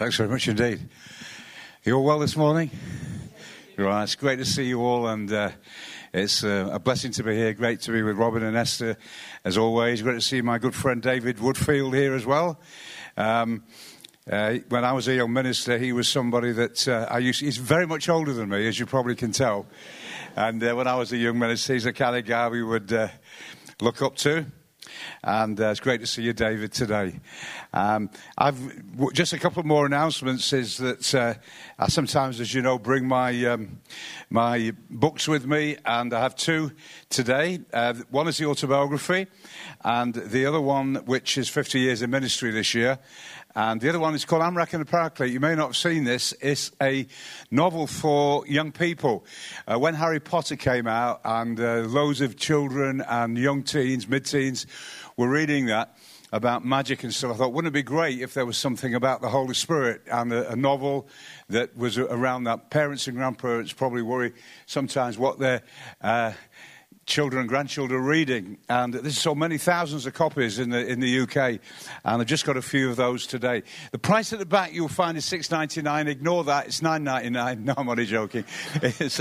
Thanks very much indeed. You all well this morning? Right, it's great to see you all, and it's a blessing to be here. Great to be with Robin and Esther, as always. Great to see my good friend David Woodfield here as well. When I was a young minister, he was somebody that he's very much older than me, as you probably can tell. And when I was a young minister, he's the kind of guy we would look up to. And it's great to see you, David, today. I've just a couple more announcements. Is that I sometimes, as you know, bring my my books with me, and I have two today. One is the autobiography, and the other one, which is 50 years in ministry this year. And the other one is called Amrak and the Paraclete. You may not have seen this. It's a novel for young people. When Harry Potter came out, and loads of children and young teens, mid-teens, were reading that about magic and stuff, I thought, wouldn't it be great if there was something about the Holy Spirit and a novel that was around that? Parents and grandparents probably worry sometimes what their children and grandchildren are reading, and there's so many thousands of copies in the UK, and I've just got a few of those today. The price at the back you'll find is $6.99. Ignore that, it's $9.99. No, I'm only joking. It's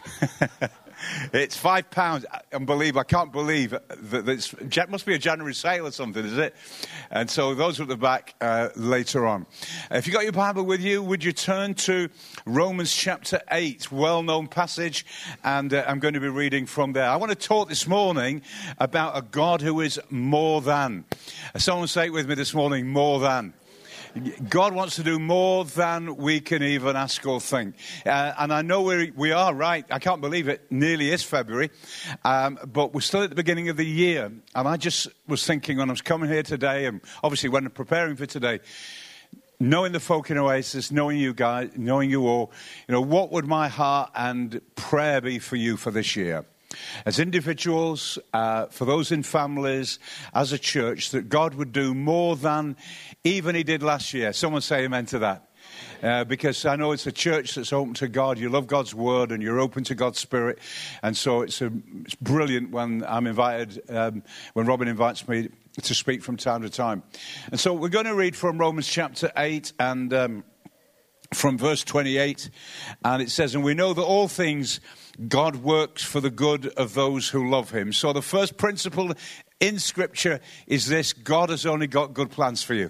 £5. I can't believe that it must be a January sale or something, is it? And so those are at the back later on. If you got your Bible with you, would you turn to Romans chapter 8, well-known passage, and I'm going to be reading from there. I want to talk this morning about a God who is more than. Someone say it with me this morning, more than. God wants to do more than we can even ask or think. And I know we are right. I can't believe it. Nearly is February. But we're still at the beginning of the year. And I just was thinking when I was coming here today, and obviously when I'm preparing for today, knowing the folk in Oasis, knowing you guys, knowing you all, what would my heart and prayer be for you for this year? As individuals, for those in families, as a church, that God would do more than even he did last year. Someone say amen to that. Because I know it's a church that's open to God. You love God's word and you're open to God's spirit. And so it's brilliant when I'm invited, when Robin invites me to speak from time to time. And so we're going to read from Romans chapter 8 and from verse 28. And it says, and we know that all things God works for the good of those who love him. So the first principle in Scripture is this: God has only got good plans for you.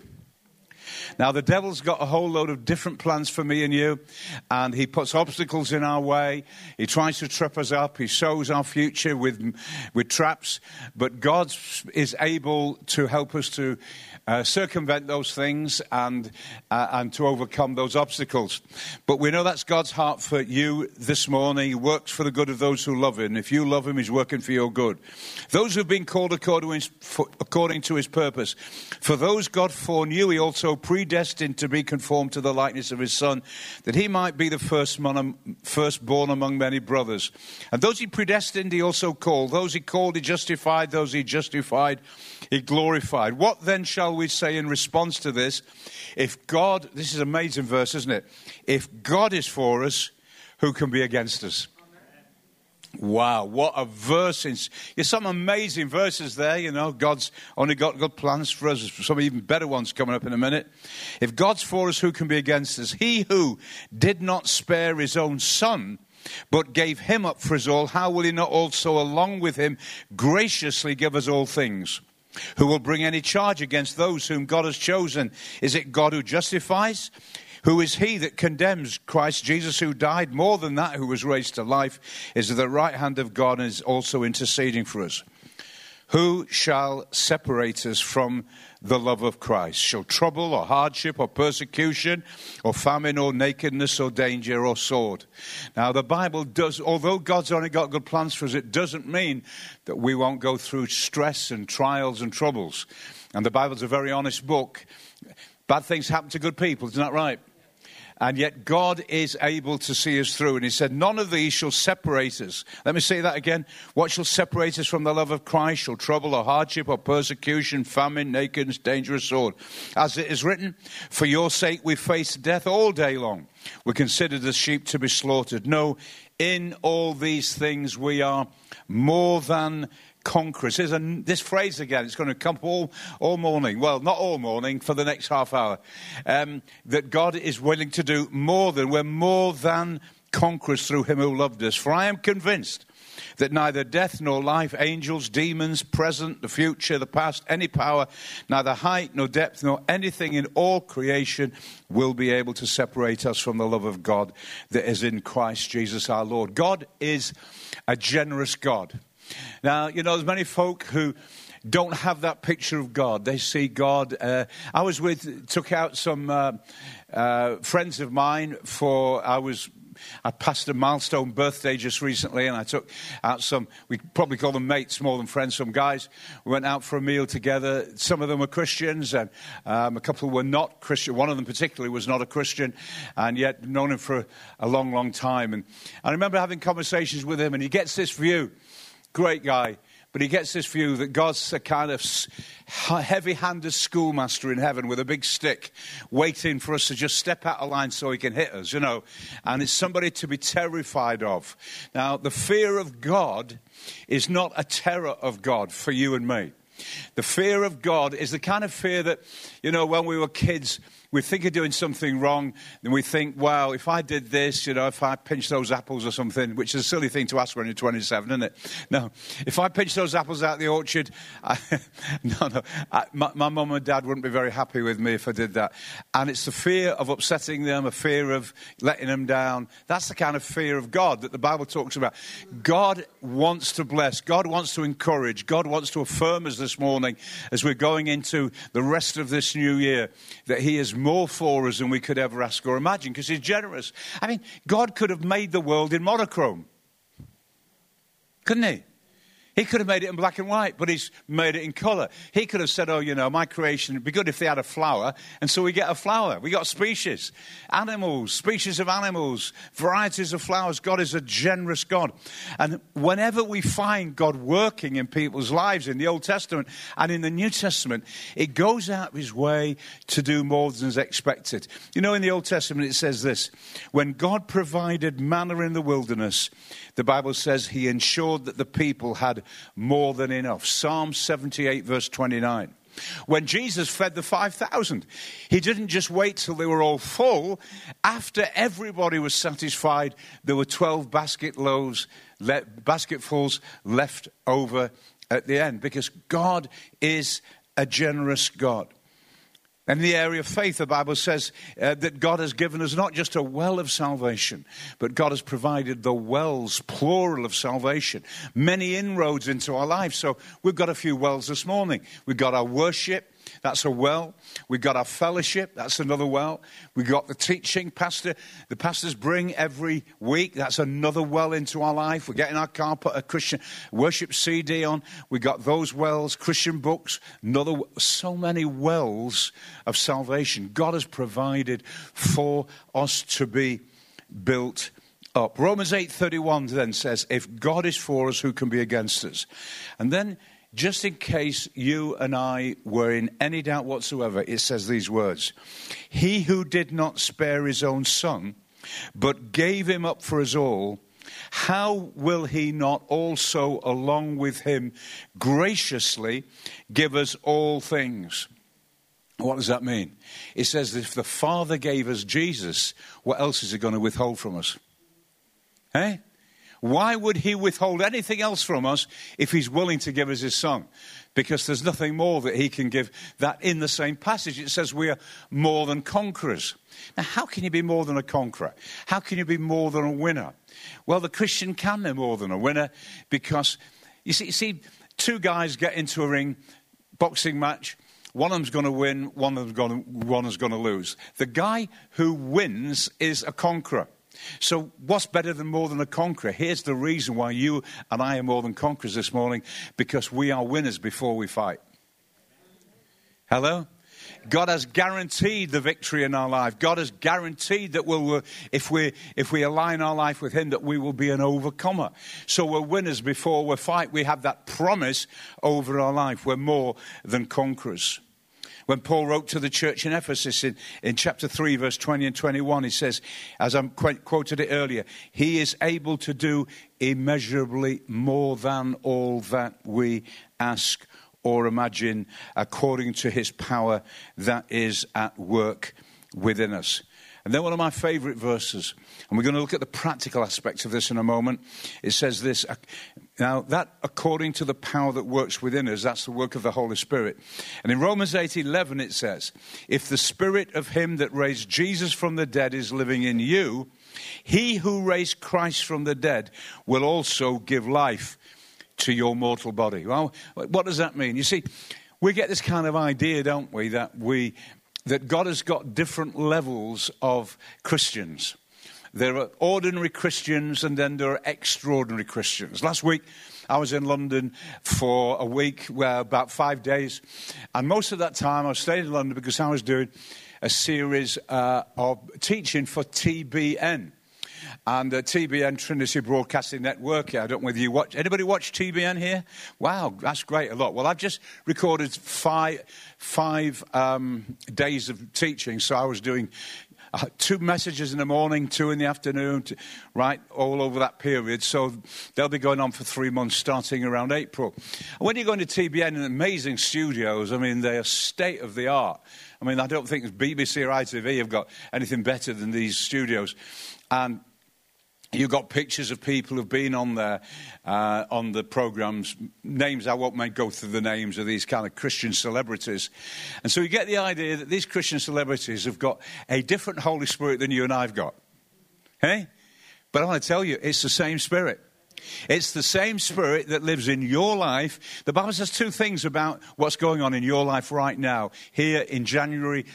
Now, the devil's got a whole load of different plans for me and you, and he puts obstacles in our way. He tries to trip us up. He sows our future with traps. But God is able to help us to circumvent those things and to overcome those obstacles. But we know that's God's heart for you this morning. He works for the good of those who love him. If you love him, he's working for your good. Those who've been called according to his purpose. For those God foreknew, he also predestined to be conformed to the likeness of his Son, that he might be the firstborn among many brothers. And those he predestined, he also called. Those he called, he justified. Those he justified, he glorified. What then shall we say in response to this? If God, this is an amazing verse, isn't it? If God is for us, who can be against us? Wow, what a verse. There's some amazing verses there, God's only got good plans for us. Some even better ones coming up in a minute. If God's for us, who can be against us? He who did not spare his own Son, but gave him up for us all, how will he not also along with him graciously give us all things? Who will bring any charge against those whom God has chosen? Is it God who justifies? Who is he that condemns? Christ Jesus, who died, more than that, who was raised to life, is at the right hand of God and is also interceding for us. Who shall separate us from the love of Christ? Shall trouble or hardship or persecution or famine or nakedness or danger or sword? Now the Bible does, although God's only got good plans for us, it doesn't mean that we won't go through stress and trials and troubles. And the Bible's a very honest book. Bad things happen to good people, isn't that right? And yet God is able to see us through. And he said, none of these shall separate us. Let me say that again. What shall separate us from the love of Christ? Shall trouble or hardship or persecution, famine, nakedness, danger or sword? As it is written, for your sake we face death all day long. We're considered as sheep to be slaughtered. No, in all these things we are more than conquerors. Here's this phrase again. It's going to come all morning. Well, not all morning, for the next half hour. That God is willing to do we're more than conquerors through him who loved us. For I am convinced that neither death nor life, angels, demons, present, the future, the past, any power, neither height nor depth nor anything in all creation will be able to separate us from the love of God that is in Christ Jesus our Lord. God is a generous God. Now, there's many folk who don't have that picture of God. They see God. I took out some friends of mine I passed a milestone birthday just recently, and I took out we probably call them mates more than friends, some guys. We went out for a meal together. Some of them were Christians, and a couple were not Christian. One of them particularly was not a Christian, and yet known him for a long, long time. And I remember having conversations with him, and he gets this view, great guy, but he gets this view that God's a kind of heavy-handed schoolmaster in heaven with a big stick waiting for us to just step out of line so he can hit us, And it's somebody to be terrified of. Now, the fear of God is not a terror of God for you and me. The fear of God is the kind of fear that, when we were kids, we think of doing something wrong, and we think, wow, if I did this, if I pinched those apples or something, which is a silly thing to ask when you're 27, isn't it? No, if I pinched those apples out of the orchard, my mum and dad wouldn't be very happy with me if I did that. And it's the fear of upsetting them, a fear of letting them down. That's the kind of fear of God that the Bible talks about. God wants to bless. God wants to encourage. God wants to affirm us this morning as we're going into the rest of this new year that he is more for us than we could ever ask or imagine, because he's generous. I mean, God could have made the world in monochrome, couldn't he? He could have made it in black and white, but he's made it in colour. He could have said, my creation, it'd be good if they had a flower. And so we get a flower. We got species of animals, varieties of flowers. God is a generous God. And whenever we find God working in people's lives in the Old Testament and in the New Testament, it goes out of his way to do more than is expected. In the Old Testament it says this: when God provided manna in the wilderness, the Bible says he ensured that the people had more than enough. Psalm 78 verse 29. When Jesus fed the 5,000, he didn't just wait till they were all full. After everybody was satisfied, there were 12 basketfuls left over at the end, because God is a generous God. And in the area of faith, the Bible says that God has given us not just a well of salvation, but God has provided the wells, plural, of salvation. Many inroads into our lives. So we've got a few wells this morning. We've got our worship. That's a well. We've got our fellowship. That's another well. We've got the teaching the pastors bring every week. That's another well into our life. We're getting our car, put a Christian worship CD on. We've got those wells, Christian books, so many wells of salvation. God has provided for us to be built up. Romans 8:31 then says, if God is for us, who can be against us? And then, just in case you and I were in any doubt whatsoever, it says these words: he who did not spare his own son, but gave him up for us all, how will he not also, along with him, graciously give us all things? What does that mean? It says if the Father gave us Jesus, what else is he going to withhold from us? Eh? Why would he withhold anything else from us if he's willing to give us his son? Because there's nothing more that he can give. That in the same passage, it says we are more than conquerors. Now, how can you be more than a conqueror? How can you be more than a winner? Well, the Christian can be more than a winner, because, you see, two guys get into a ring, boxing match. One of them's going to win, one is going to lose. The guy who wins is a conqueror. So what's better than more than a conqueror? Here's the reason why you and I are more than conquerors this morning: because we are winners before we fight. Hello? God has guaranteed the victory in our life. God has guaranteed that if we align our life with him, that we will be an overcomer. So we're winners before we fight. We have that promise over our life. We're more than conquerors. When Paul wrote to the church in Ephesus in chapter 3, verse 20 and 21, he says, as I quoted it earlier, he is able to do immeasurably more than all that we ask or imagine, according to his power that is at work within us. And then one of my favorite verses, and we're going to look at the practical aspects of this in a moment. It says this, now that according to the power that works within us, that's the work of the Holy Spirit. And in Romans 8:11 it says, if the spirit of him that raised Jesus from the dead is living in you, he who raised Christ from the dead will also give life to your mortal body. Well, what does that mean? You see, we get this kind of idea, don't we, that God has got different levels of Christians. There are ordinary Christians and then there are extraordinary Christians. Last week, I was in London for a week, about 5 days. And most of that time, I stayed in London because I was doing a series of teaching for TBN. And TBN, Trinity Broadcasting Network. I don't know whether you watch. Anybody watch TBN here? Wow, that's great, a lot. Well, I've just recorded five days of teaching. So I was doing 2 messages in the morning, 2 in the afternoon, right, all over that period. So they'll be going on for 3 months, starting around April. And when you go into TBN in amazing studios, I mean, they are state of the art. I mean, I don't think BBC or ITV have got anything better than these studios. And you've got pictures of people who've been on there, on the programs. Names, I won't go through the names of these kind of Christian celebrities. And so you get the idea that these Christian celebrities have got a different Holy Spirit than you and I've got. Hey? But I want to tell you, it's the same Spirit. It's the same Spirit that lives in your life. The Bible says 2 things about what's going on in your life right now, here in January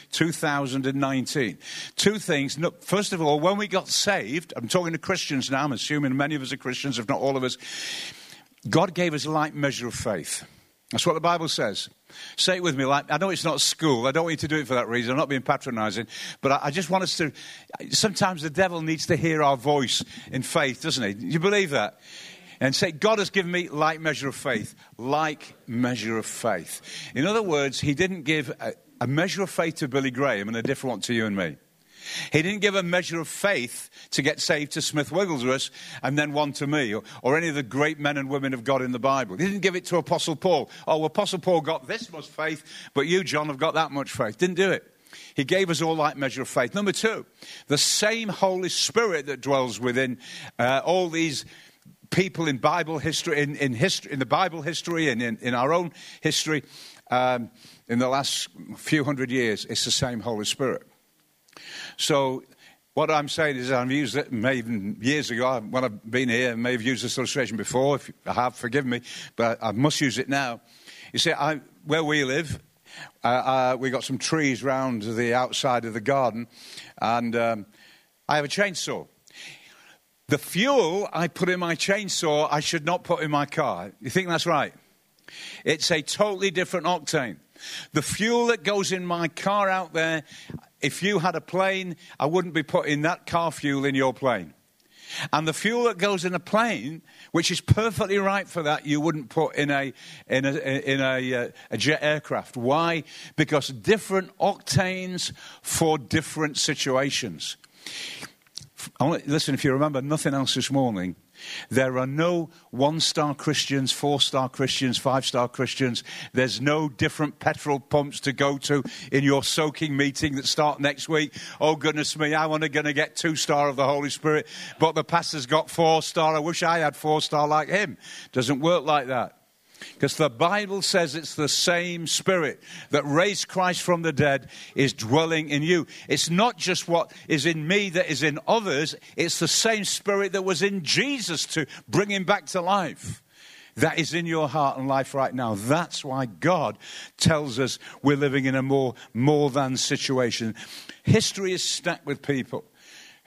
2019. 2 things. First of all, when we got saved, I'm talking to Christians now, I'm assuming many of us are Christians, if not all of us, God gave us a like measure of faith. That's what the Bible says. Say it with me. Like, I know it's not school. I don't want you to do it for that reason. I'm not being patronizing. But I just want us to... Sometimes the devil needs to hear our voice in faith, doesn't he? Do you believe that? And say, God has given me like measure of faith. Like measure of faith. In other words, he didn't give a measure of faith to Billy Graham and a different one to you and me. He didn't give a measure of faith to get saved to Smith Wigglesworth and then one to me or any of the great men and women of God in the Bible. He didn't give it to Apostle Paul. Oh, Apostle Paul got this much faith, but you, John, have got that much faith. Didn't do it. He gave us all like measure of faith. Number 2, the same Holy Spirit that dwells within all these people in Bible history, in the Bible history and in our own history in the last few hundred years, it's the same Holy Spirit. So what I'm saying is I've used it maybe years ago when I've been here. I may have used this illustration before. If I have, forgive me. But I must use it now. You see, where we live, we got some trees round the outside of the garden. And I have a chainsaw. The fuel I put in my chainsaw, I should not put in my car. You think that's right? It's a totally different octane. The fuel that goes in my car out there, if you had a plane, I wouldn't be putting that car fuel in your plane. And the fuel that goes in a plane, which is perfectly right for that, you wouldn't put in a jet aircraft. Why? Because different octanes for different situations. Listen, if you remember nothing else this morning, there are no 1-star Christians, 4-star Christians, 5-star Christians. There's no different petrol pumps to go to in your soaking meeting that start next week. Oh, goodness me, I'm only going to get 2-star of the Holy Spirit, but the pastor's got 4-star. I wish I had 4-star like him. Doesn't work like that. Because the Bible says it's the same Spirit that raised Christ from the dead is dwelling in you. It's not just what is in me that is in others. It's the same Spirit that was in Jesus to bring him back to life. That is in your heart and life right now. That's why God tells us we're living in a more than situation. History is stacked with people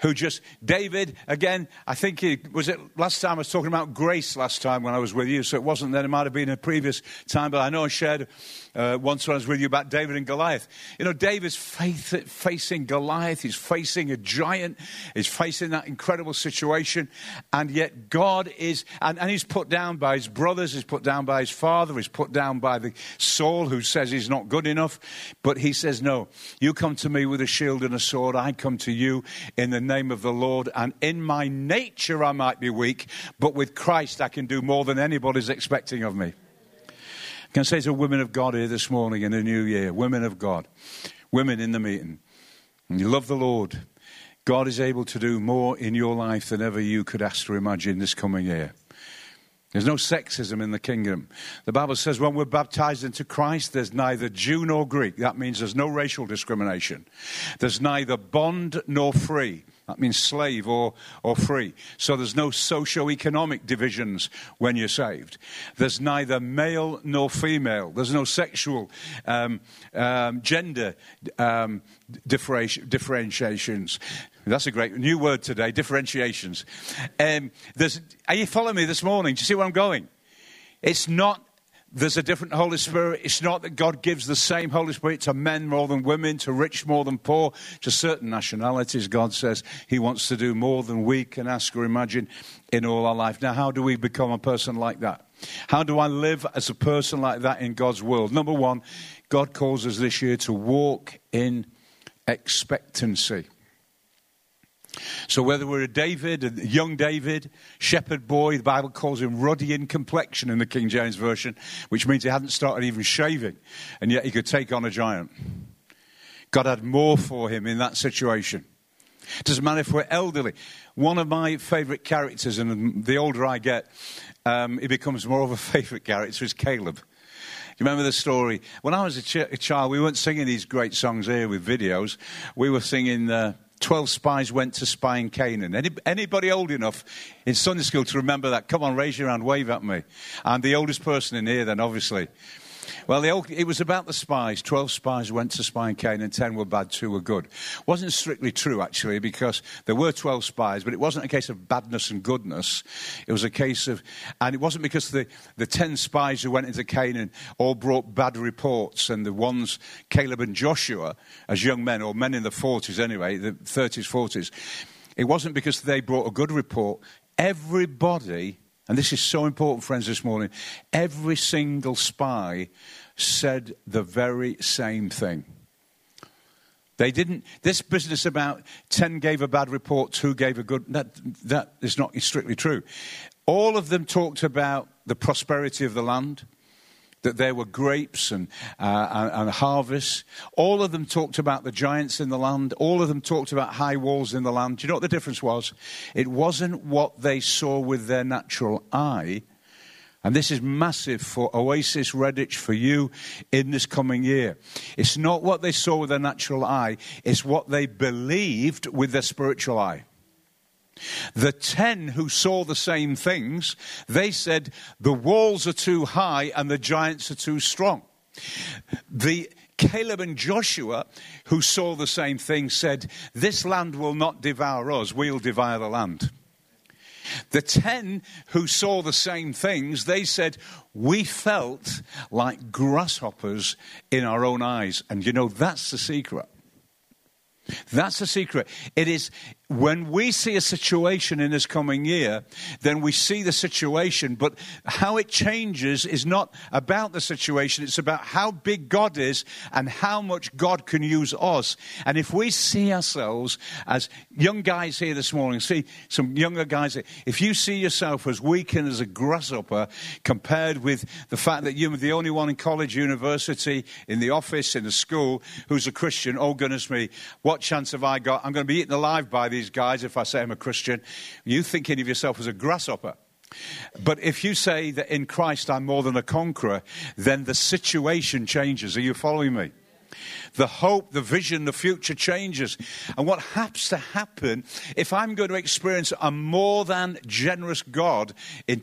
David, again, I think last time I was talking about grace last time when I was with you, so it wasn't then, it might have been a previous time, but I know I shared once when I was with you about David and Goliath. You know, David's facing Goliath, he's facing a giant, he's facing that incredible situation, and yet God is, and he's put down by his brothers, he's put down by his father, he's put down by the Saul who says he's not good enough, but he says, no, you come to me with a shield and a sword, I come to you in the name of the Lord, and in my nature I might be weak, but with Christ I can do more than anybody's expecting of me. I can say to women of God here this morning in the new year, women of God, women in the meeting, and you love the Lord, God is able to do more in your life than ever you could ask or imagine this coming year. There's no sexism in the kingdom. The Bible says when we're baptized into Christ, there's neither Jew nor Greek. That means there's no racial discrimination. There's neither bond nor free. That means slave or free. So there's no socio-economic divisions when you're saved. There's neither male nor female. There's no sexual gender differentiations. That's a great new word today, differentiations. Are you following me this morning? Do you see where I'm going? It's not there's a different Holy Spirit. It's not that God gives the same Holy Spirit to men more than women, to rich more than poor, to certain nationalities. God says he wants to do more than we can ask or imagine in all our life. Now, how do we become a person like that? How do I live as a person like that in God's world? Number one, God calls us this year to walk in expectancy. So whether we're a young David, shepherd boy, the Bible calls him ruddy in complexion in the King James Version, which means he hadn't started even shaving, and yet he could take on a giant. God had more for him in that situation. It doesn't matter if we're elderly. One of my favourite characters, and the older I get, he becomes more of a favourite character, is Caleb. Do you remember the story? When I was a child, we weren't singing these great songs here with videos. We were singing 12 spies went to spy in Canaan. Anybody old enough in Sunday school to remember that? Come on, raise your hand, wave at me. I'm the oldest person in here then, obviously. Well, it was about the spies. 12 spies went to spy in Canaan, 10 were bad, 2 were good. Wasn't strictly true, actually, because there were 12 spies, but it wasn't a case of badness and goodness. It was a case of, and it wasn't because the 10 spies who went into Canaan all brought bad reports, and the ones, Caleb and Joshua, as young men, or men in the 40s anyway, the 30s, 40s, it wasn't because they brought a good report. Everybody, and this is so important, friends, this morning, every single spy said the very same thing. They didn't, this business about 10 gave a bad report, 2 gave a good, that is not strictly true. All of them talked about the prosperity of the land, that there were grapes and harvests. All of them talked about the giants in the land. All of them talked about high walls in the land. Do you know what the difference was? It wasn't what they saw with their natural eye. And this is massive for Oasis Redditch, for you in this coming year. It's not what they saw with their natural eye. It's what they believed with their spiritual eye. The 10 who saw the same things, they said the walls are too high and the giants are too strong. The Caleb and Joshua, who saw the same thing, said this land will not devour us, we'll devour the land. The 10 who saw the same things, they said we felt like grasshoppers in our own eyes. And you know, that's the secret. That's the secret. It is when we see a situation in this coming year, then we see the situation, but how it changes is not about the situation. It's about how big God is and how much God can use us. And if we see ourselves as young guys here this morning, see some younger guys here, if you see yourself as weak and as a grasshopper compared with the fact that you're the only one in college, university, in the office, in the school who's a Christian, oh goodness me, what chance have I got? I'm going to be eaten alive by these guys if I say I'm a Christian. You thinking of yourself as a grasshopper. But if you say that in Christ I'm more than a conqueror, then the situation changes. Are you following me? The hope, the vision, the future changes. And what has to happen, if I'm going to experience a more than generous God in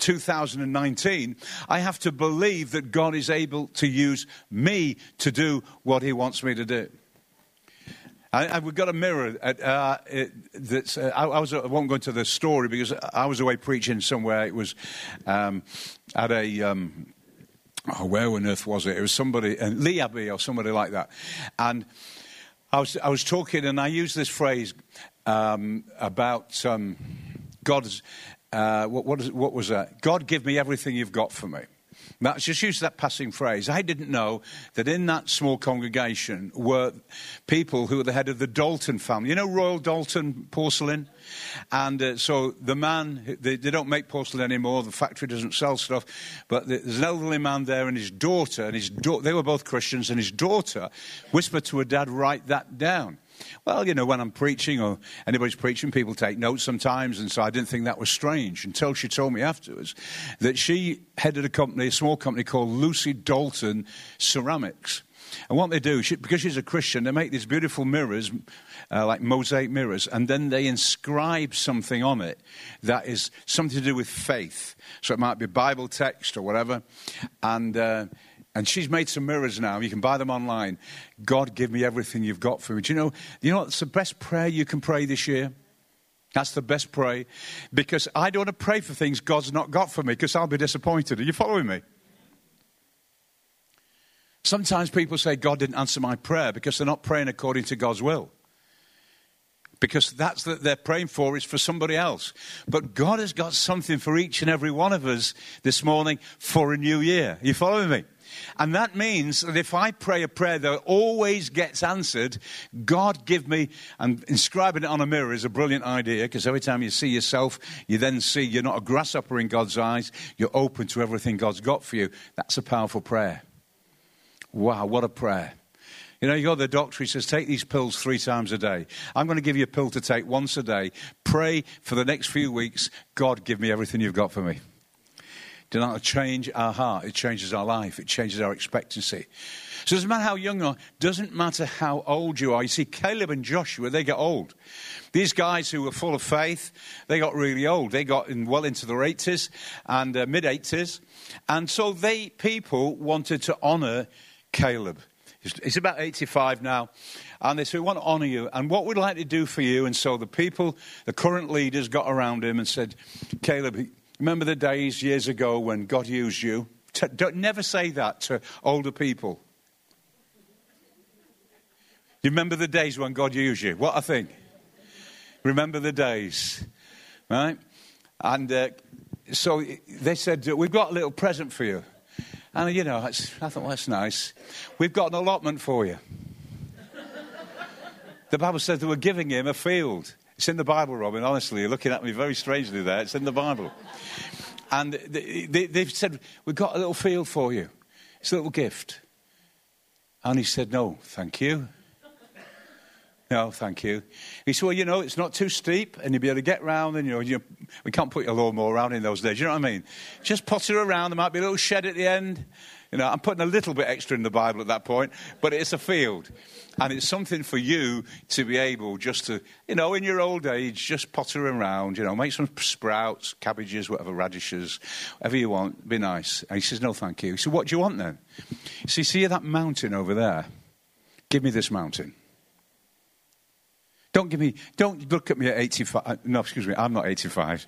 2019, I have to believe that God is able to use me to do what he wants me to do. And we've got a mirror that's. I won't go into the story because I was away preaching somewhere. It was at a. Where on earth was it? It was somebody, Lee Abbey or somebody like that. And I was talking, and I used this phrase about God's. What was that? God, give me everything you've got for me. That's just used that passing phrase. I didn't know that in that small congregation were people who were the head of the Dalton family. You know Royal Dalton porcelain? And so the man, they don't make porcelain anymore. The factory doesn't sell stuff. But there's an elderly man there and his daughter, they were both Christians, and his daughter whispered to her dad, write that down. Well, you know, when I'm preaching or anybody's preaching, people take notes sometimes, and so I didn't think that was strange until she told me afterwards that she headed a small company called Lucy Dalton Ceramics. And what they do, because she's a Christian, they make these beautiful mirrors, like mosaic mirrors, and then they inscribe something on it that is something to do with faith. So it might be Bible text or whatever, and she's made some mirrors now. You can buy them online. God, give me everything you've got for me. Do you know what's the best prayer you can pray this year? That's the best prayer. Because I don't want to pray for things God's not got for me, because I'll be disappointed. Are you following me? Sometimes people say God didn't answer my prayer because they're not praying according to God's will. Because that's that they're praying for is for somebody else. But God has got something for each and every one of us this morning for a new year. Are you following me? And that means that if I pray a prayer that always gets answered, God give me, and inscribing it on a mirror is a brilliant idea, because every time you see yourself, you then see you're not a grasshopper in God's eyes, you're open to everything God's got for you. That's a powerful prayer. Wow, what a prayer. You know, you go to the doctor, he says, take these pills 3 times a day. I'm going to give you a pill to take once a day. Pray for the next few weeks, God, give me everything you've got for me. Do not change our heart. It changes our life. It changes our expectancy. So it doesn't matter how young you are. Doesn't matter how old you are. You see, Caleb and Joshua, they get old. These guys who were full of faith, they got really old. They got well into their 80s and mid-80s. And so people wanted to honor Caleb. He's about 85 now. And they said, we want to honor you. And what we'd like to do for you. And so the current leaders got around him and said, Caleb, remember the days years ago when God used you? Don't never say that to older people. You remember the days when God used you? What I think. Remember the days. Right? And so they said, we've got a little present for you. And, you know, I thought, well, that's nice. We've got an allotment for you. The Bible says they were giving him a field. It's in the Bible, Robin, honestly. You're looking at me very strangely there. It's in the Bible. And they've said, we've got a little field for you. It's a little gift. And he said, no, thank you. No, thank you. He said, well, you know, it's not too steep and you'll be able to get round and, we can't put your lawnmower around in those days. You know what I mean? Just potter around. There might be a little shed at the end. You know, I'm putting a little bit extra in the Bible at that point, but it's a field. And it's something for you to be able just to, in your old age, just potter around, make some sprouts, cabbages, whatever, radishes, whatever you want. Be nice. And he says, no, thank you. He said, what do you want then? He says, see that mountain over there? Give me this mountain. Don't look at me at 85. No, excuse me, I'm not 85.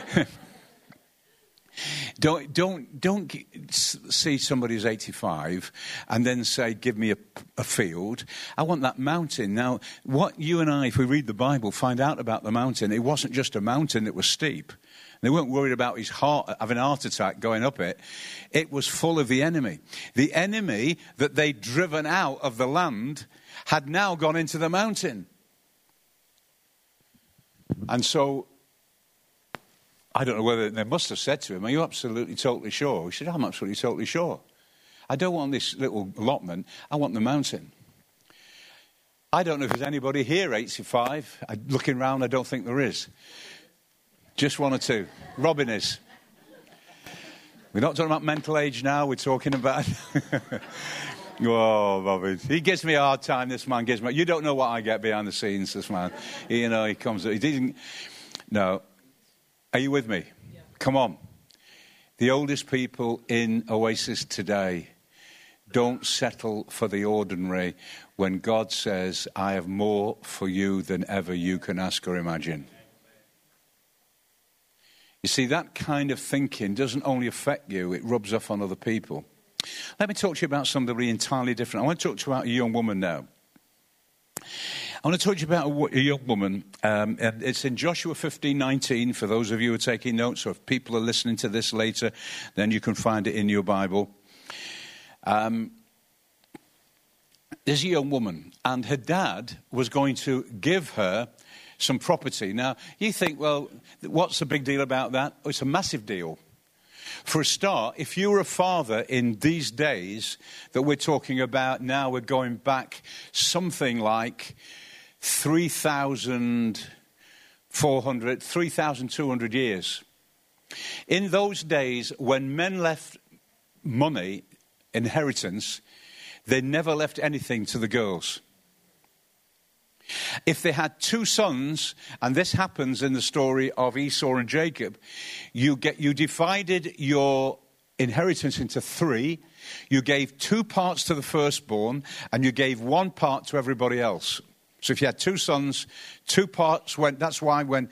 Don't see somebody who's 85 and then say, give me a field. I want that mountain. Now, what you and I, if we read the Bible, find out about the mountain, it wasn't just a mountain that was steep. They weren't worried about his heart having a heart attack going up it. It was full of the enemy. The enemy that they'd driven out of the land had now gone into the mountain. And so, I don't know whether they must have said to him, are you absolutely totally sure? He said, I'm absolutely totally sure. I don't want this little allotment. I want the mountain. I don't know if there's anybody here 85. Looking round, I don't think there is. Just one or two. Robin is. We're not talking about mental age now. We're talking about... Oh, Robin. He gives me a hard time, this man gives me... You don't know what I get behind the scenes, this man. He comes... He didn't... No. Are you with me? Yeah. Come on. The oldest people in Oasis today don't settle for the ordinary when God says, I have more for you than ever you can ask or imagine. You see, that kind of thinking doesn't only affect you, it rubs off on other people. Let me talk to you about somebody entirely different. I want to talk to you about a young woman now. I want to talk to you about a young woman, and it's in Joshua 15:19, for those of you who are taking notes, or if people are listening to this later, then you can find it in your Bible. There's a young woman, and her dad was going to give her some property. Now, you think, well, what's the big deal about that? Oh, it's a massive deal. For a start, if you were a father in these days that we're talking about now, we're going back something like 3,200 years. In those days, when men left money, inheritance, they never left anything to the girls. If they had two sons, and this happens in the story of Esau and Jacob, you divided your inheritance into three. You gave 2 parts to the firstborn, and you gave 1 part to everybody else. So if you had 2 sons, 2 parts went. That's why when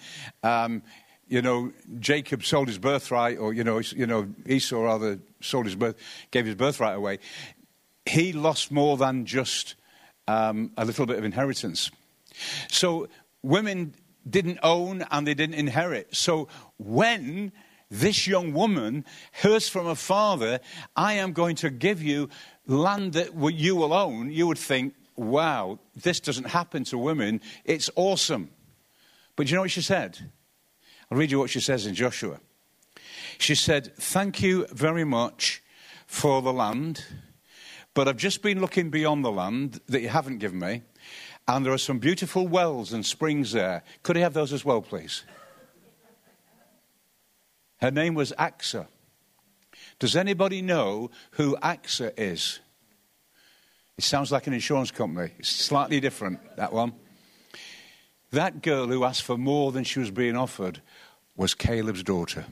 Jacob sold his birthright, or Esau rather gave his birthright away, he lost more than just a little bit of inheritance. So women didn't own and they didn't inherit. So when this young woman hears from her father, I am going to give you land that you will own, you would think, wow, this doesn't happen to women. It's awesome. But you know what she said? I'll read you what she says in Joshua. She said, thank you very much for the land, but I've just been looking beyond the land that you haven't given me, and there are some beautiful wells and springs there. Could I have those as well, please? Her name was AXA. Does anybody know who AXA is? It sounds like an insurance company. It's slightly different, that one. That girl who asked for more than she was being offered was Caleb's daughter.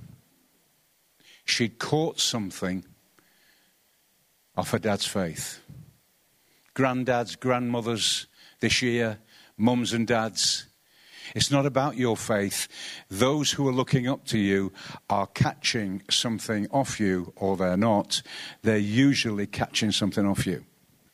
She'd caught something off her dad's faith. Granddads, grandmothers this year, mums and dads, it's not about your faith. Those who are looking up to you are catching something off you, or they're not. They're usually catching something off you.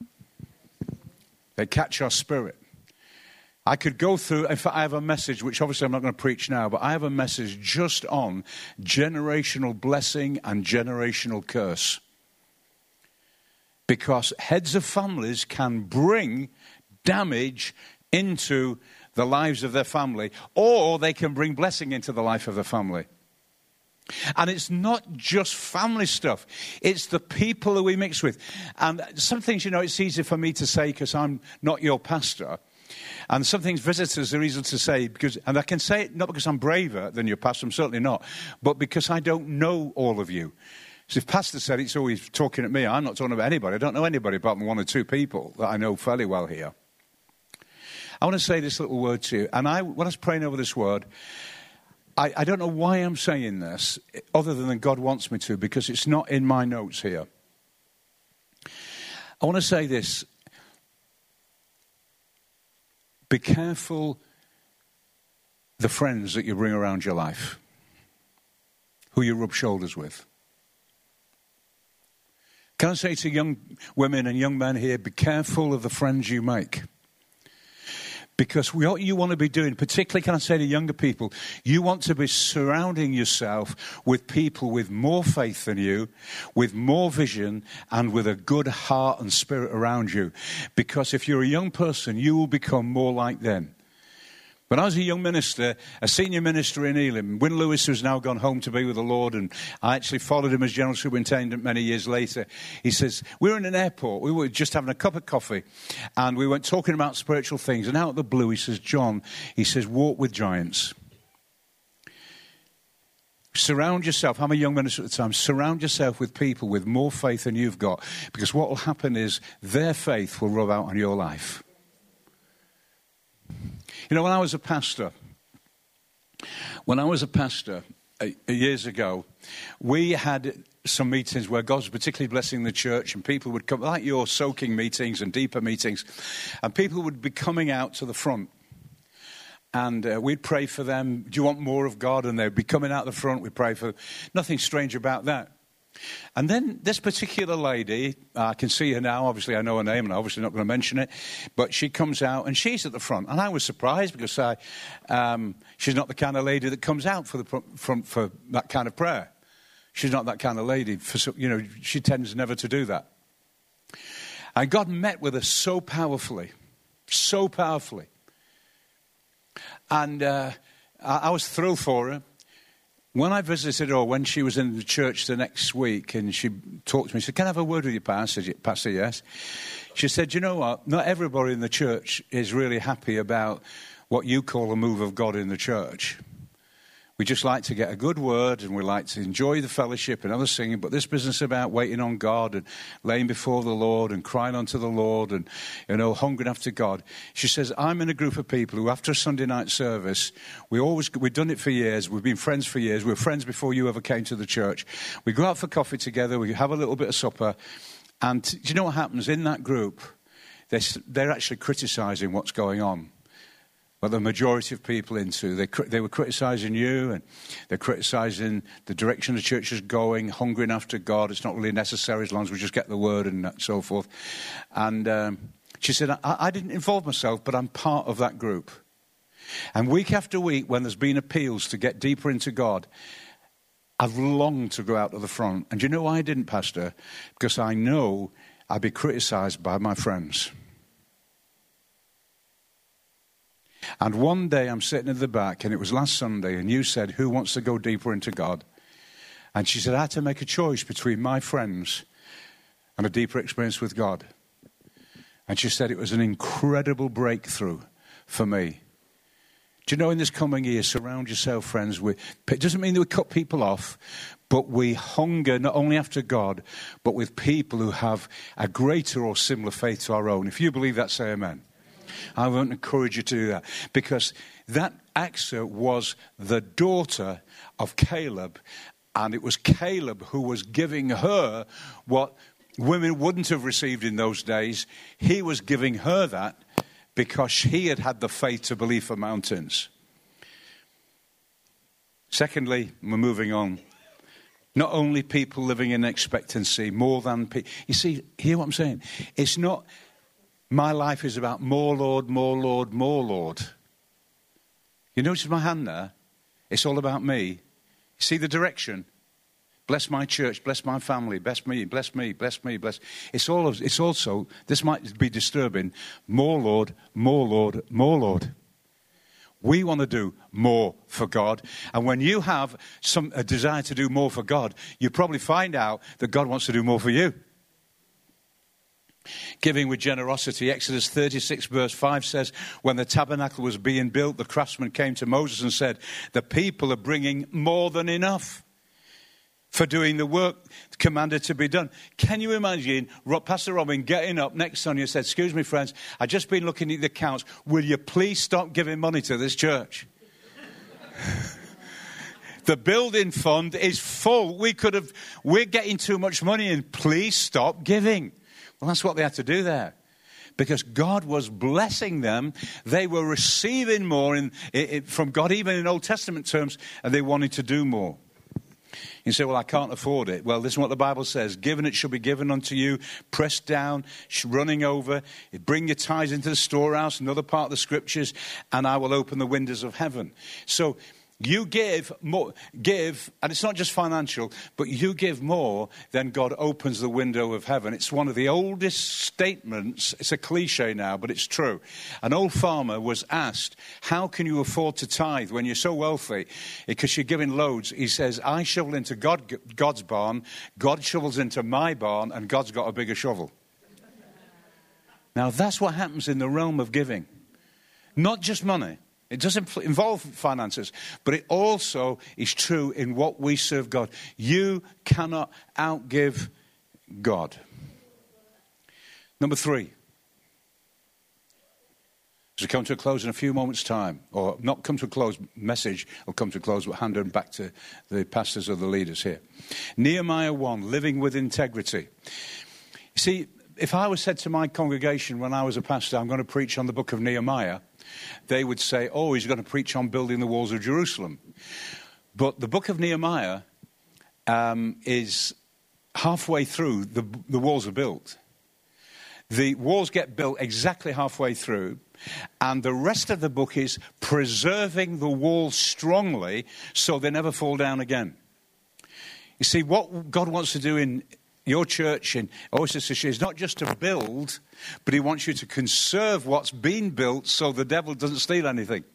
They catch our spirit. I could go through, in fact, I have a message, which obviously I'm not going to preach now, but I have a message just on generational blessing and generational curse. Because heads of families can bring damage into the lives of their family, or they can bring blessing into the life of the family. And it's not just family stuff. It's the people that we mix with. And some things, it's easy for me to say because I'm not your pastor. And some things visitors are easy to say, and I can say it not because I'm braver than your pastor, I'm certainly not, but because I don't know all of you. So if pastor said it's always talking at me, I'm not talking about anybody. I don't know anybody apart from 1 or 2 people that I know fairly well here. I want to say this little word to you. And when I was praying over this word, I don't know why I'm saying this, other than God wants me to, because it's not in my notes here. I want to say this. Be careful the friends that you bring around your life, who you rub shoulders with. Can I say to young women and young men here, be careful of the friends you make. Because what you want to be doing, particularly can I say to younger people, you want to be surrounding yourself with people with more faith than you, with more vision, and with a good heart and spirit around you. Because if you're a young person, you will become more like them. When I was a young minister, a senior minister in Elim, Win Lewis, who's now gone home to be with the Lord, and I actually followed him as general superintendent many years later. He says, we were in an airport, we were just having a cup of coffee, and we went talking about spiritual things, and out of the blue he says, John, he says, walk with giants. Surround yourself, I'm a young minister at the time, surround yourself with people with more faith than you've got, because what will happen is their faith will rub out on your life. When I was a pastor, years ago, we had some meetings where God was particularly blessing the church, and people would come, like your soaking meetings and deeper meetings, and people would be coming out to the front. And we'd pray for them. Do you want more of God? And they'd be coming out the front. We'd pray for them. Nothing strange about that. And then this particular lady, I can see her now. Obviously, I know her name, and I'm obviously not going to mention it. But she comes out, and she's at the front. And I was surprised because she's not the kind of lady that comes out for the front for that kind of prayer. She's not that kind of lady. She tends never to do that. And God met with her so powerfully, so powerfully. And I was thrilled for her. When I visited her, when she was in the church the next week, and she talked to me, she said, "Can I have a word with you, Pastor?" I said, "Pastor, yes." She said, "You know what? Not everybody in the church is really happy about what you call a move of God in the church. We just like to get a good word, and we like to enjoy the fellowship and other singing, but this business about waiting on God and laying before the Lord and crying unto the Lord and, hungering after God." She says, "I'm in a group of people who, after a Sunday night service, we've done it for years, we've been friends for years, we were friends before you ever came to the church. We go out for coffee together, we have a little bit of supper, and do you know what happens in that group? They're actually criticizing what's going on. But the majority of people they were criticizing you, and they're criticizing the direction the church is going, hungering after God. It's not really necessary as long as we just get the word and so forth." And she said, I didn't involve myself, but I'm part of that group. And week after week, when there's been appeals to get deeper into God, I've longed to go out to the front. And do you know why I didn't, Pastor? Because I know I'd be criticized by my friends. And one day I'm sitting at the back, and it was last Sunday, and you said, "Who wants to go deeper into God?" And she said, "I had to make a choice between my friends and a deeper experience with God." And she said it was an incredible breakthrough for me. Do you know, in this coming year, surround yourself, friends, with, it doesn't mean that we cut people off, but we hunger not only after God, but with people who have a greater or similar faith to our own. If you believe that, say amen. I won't encourage you to do that, because that Achsah was the daughter of Caleb, and it was Caleb who was giving her what women wouldn't have received in those days. He was giving her that because he had had the faith to believe for mountains. Secondly, we're moving on. Not only people living in expectancy, more than people. You see, hear what I'm saying? It's not... My life is about more Lord, more Lord, more Lord. You notice my hand there? It's all about me. You see the direction? Bless my church, bless my family, bless me, bless me, bless me, bless. It's also, this might be disturbing, more Lord, more Lord, more Lord. We want to do more for God. And when you have a desire to do more for God, you probably find out that God wants to do more for you. Giving with generosity. Exodus 36 verse 5 says, when the tabernacle was being built, the craftsman came to Moses and said, "The people are bringing more than enough for doing the work commanded to be done." Can you imagine Pastor Robin getting up next Sunday and said, "Excuse me, friends, I've just been looking at the accounts. Will you please stop giving money to this church? The building fund is full. We're getting too much money in. Please stop giving." Well, that's what they had to do there, because God was blessing them. They were receiving more from God, even in Old Testament terms, and they wanted to do more. You say, "Well, I can't afford it." Well, this is what the Bible says. "Given it shall be given unto you, pressed down, running over. Bring your tithes into the storehouse," another part of the scriptures, "and I will open the windows of heaven." So you give more, and it's not just financial, but you give more, then God opens the window of heaven. It's one of the oldest statements. It's a cliche now, but it's true. An old farmer was asked, "How can you afford to tithe when you're so wealthy?" Because you're giving loads. He says, "I shovel into God's barn, God shovels into my barn, and God's got a bigger shovel." Now that's what happens in the realm of giving. Not just money. It doesn't involve finances, but it also is true in what we serve God. You cannot outgive God. Number 3. As we come to a close in a few moments' time, or not come to a close, message will come to a close, but hand it back to the pastors or the leaders here. Nehemiah 1, living with integrity. You see, if I was said to my congregation when I was a pastor, I'm going to preach on the book of Nehemiah, they would say, oh, he's going to preach on building the walls of Jerusalem. But the book of Nehemiah is halfway through, the walls are built. The walls get built exactly halfway through, and the rest of the book is preserving the walls strongly so they never fall down again. You see, what God wants to do in your church in Oasis is not just to build, but he wants you to conserve what's been built so the devil doesn't steal anything.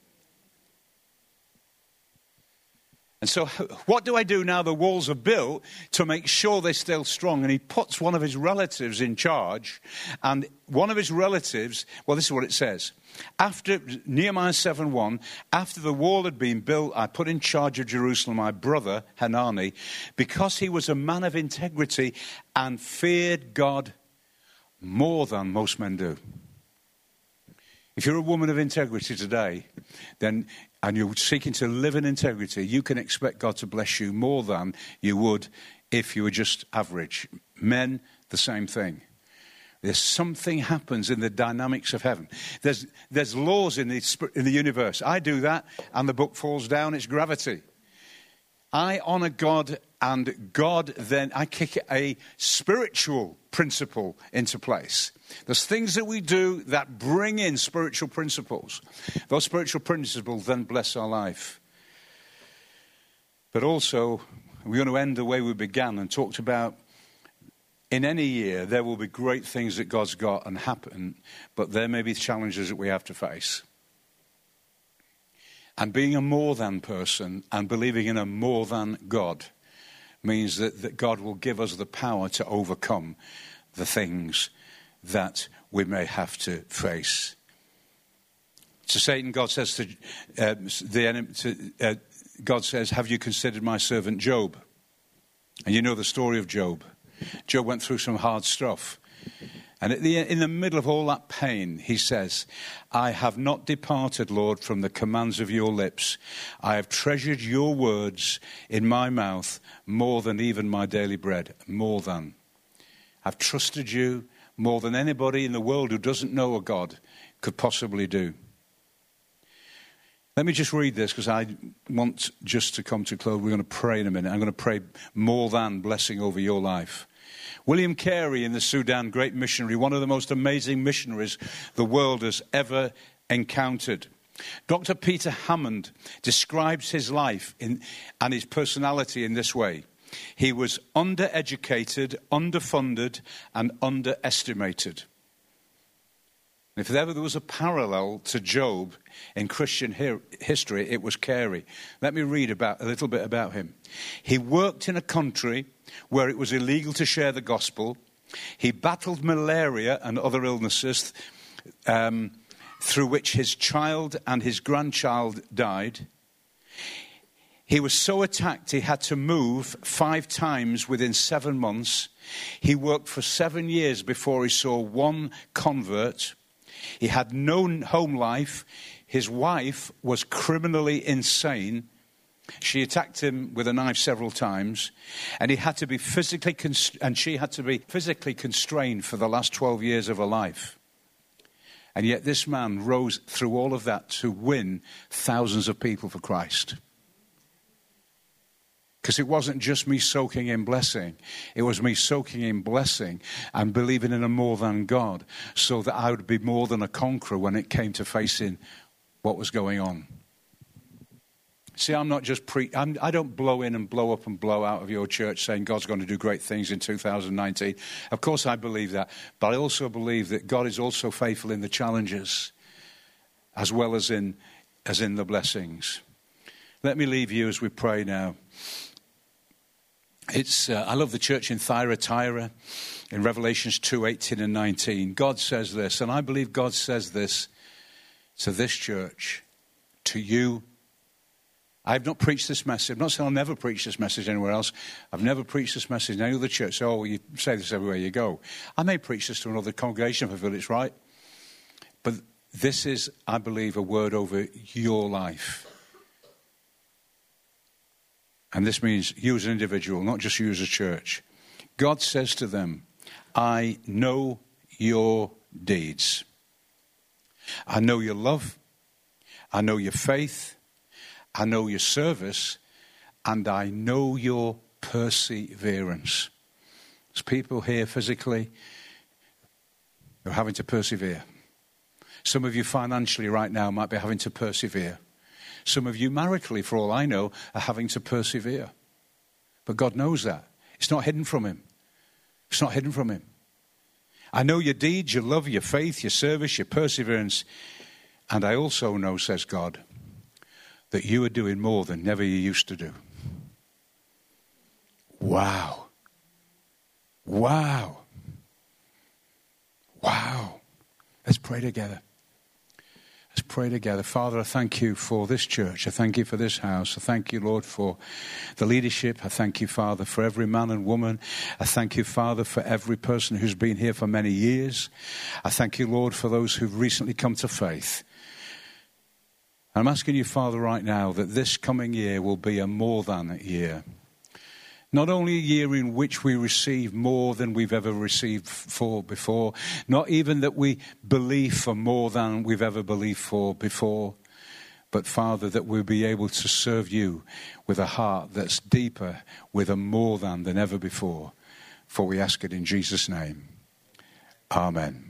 And so what do I do now the walls are built to make sure they're still strong? And he puts one of his relatives in charge. And one of his relatives, well, this is what it says. After Nehemiah 7:1, after the wall had been built, I put in charge of Jerusalem my brother Hanani, because he was a man of integrity and feared God more than most men do. If you're a woman of integrity today, then and you're seeking to live in integrity, you can expect God to bless you more than you would if you were just average. Men, the same thing. There's something happens in the dynamics of heaven. There's laws in the universe. I do that, and the book falls down. It's gravity. I honor God, and God then, I kick a spiritual principle into place. There's things that we do that bring in spiritual principles. Those spiritual principles then bless our life. But also, we're going to end the way we began and talked about in any year, there will be great things that God's got and happen, but there may be challenges that we have to face. And being a more than person and believing in a more than God means that God will give us the power to overcome the things that we may have to face. To Satan, God says to the enemy, God says, have you considered my servant Job? And you know the story of Job. Job went through some hard stuff. And in the middle of all that pain, he says, I have not departed, Lord, from the commands of your lips. I have treasured your words in my mouth more than even my daily bread. More than. I've trusted you more than anybody in the world who doesn't know a God could possibly do. Let me just read this because I want just to come to close. We're going to pray in a minute. I'm going to pray more than blessing over your life. William Carey in the Sudan, great missionary, one of the most amazing missionaries the world has ever encountered. Dr. Peter Hammond describes his life and his personality in this way. He was undereducated, underfunded, and underestimated. If ever there was a parallel to Job in Christian history, it was Carey. Let me read a little bit about him. He worked in a country where it was illegal to share the gospel. He battled malaria and other illnesses through which his child and his grandchild died. He was so attacked he had to move 5 times within 7 months. He worked for 7 years before he saw one convert. He had no home life. His wife was criminally insane. She attacked him with a knife several times, and she had to be physically constrained for the last 12 years of her life. And yet this man rose through all of that to win thousands of people for Christ. Because it wasn't just me soaking in blessing. It was me soaking in blessing and believing in a more than God so that I would be more than a conqueror when it came to facing what was going on. See, I'm not just I don't blow in and blow up and blow out of your church saying God's going to do great things in 2019. Of course I believe that. But I also believe that God is also faithful in the challenges as well as in the blessings. Let me leave you as we pray now. I love the church in Thyatira in Revelations 2:18 and 19. God says this, and I believe God says this to this church, to you. I've not preached this message. I'm not saying I'll never preach this message anywhere else. I've never preached this message in any other church. So, well, you say this everywhere you go. I may preach this to another congregation if I feel it's right. But This is, I believe, a word over your life. And this means you as an individual, not just you as a church. God says to them, I know your deeds. I know your love. I know your faith. I know your service. And I know your perseverance. There's people here physically who are having to persevere. Some of you financially right now might be having to persevere. Some of you maritally, for all I know, are having to persevere. But God knows that. It's not hidden from him. It's not hidden from him. I know your deeds, your love, your faith, your service, your perseverance. And I also know, says God, that you are doing more than never you used to do. Wow. Wow. Wow. Let's pray together. Let's pray together. Father, I thank you for this church. I thank you for this house. I thank you, Lord, for the leadership. I thank you, Father, for every man and woman. I thank you, Father, for every person who's been here for many years. I thank you, Lord, for those who've recently come to faith. I'm asking you, Father, right now that this coming year will be a more than year. Not only a year in which we receive more than we've ever received for before, not even that we believe for more than we've ever believed for before, but Father, that we'll be able to serve you with a heart that's deeper, with a more than ever before. For we ask it in Jesus' name. Amen.